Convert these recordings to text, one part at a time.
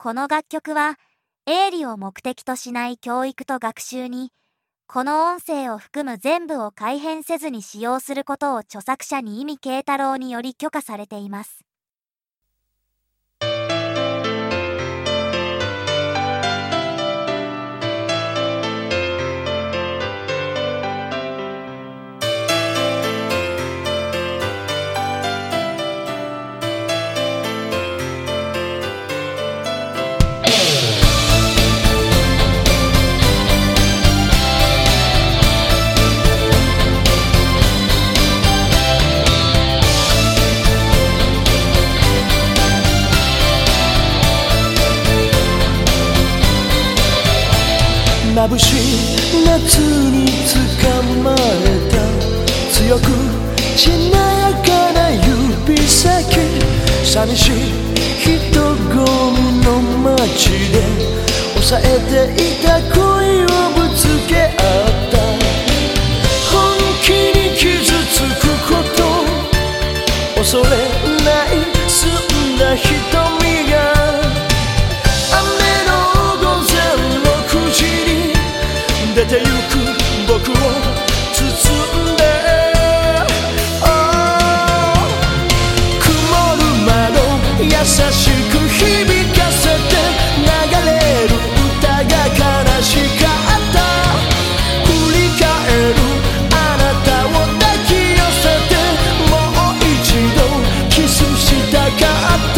この楽曲は営利を目的としない教育と学習に、この音声を含む全部を改変せずに使用することを著作者に意味慶太郎により許可されています。 眩しい夏に捕まえた強くしなやかな指先、寂しい人混みの街で抑えていた恋をぶつけ合った。本気に傷つくこと恐れない澄んだ瞳が出てゆく僕を包んで、曇る窓優しく響かせて流れる歌が悲しかった。振り返るあなたを抱き寄せてもう一度キスしたかった。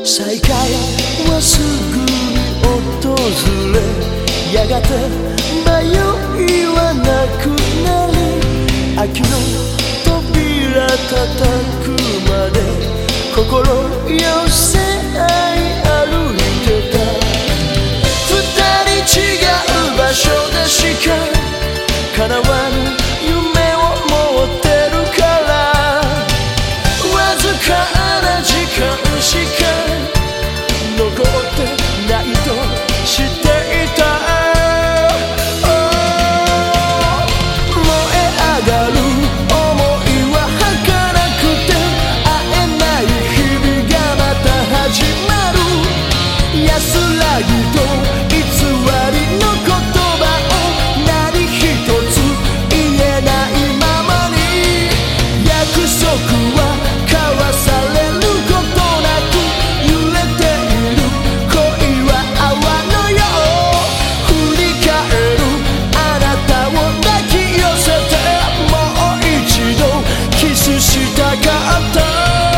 再会はすぐに訪れ、やがて迷いはなくなり、秋の扉叩くまで心寄せ合い歩いてた。二人違う場所でしか叶わぬ夢を持ってるから、わずかな時間しか残ってないと知っていた。安らぎと偽りの言葉を何一つ言えないままに、約束は交わされることなく揺れている恋は泡のよう、振り返るあなたを抱き寄せてもう一度キスしたかった。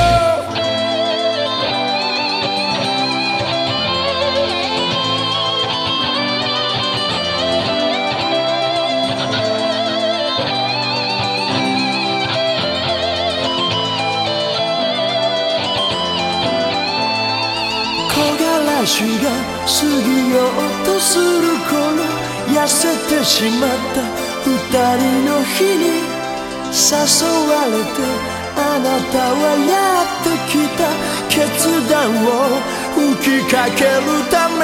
足が過ぎようとする頃、痩せてしまった二人の日に誘われて、あなたはやってきた決断を吹きかけるため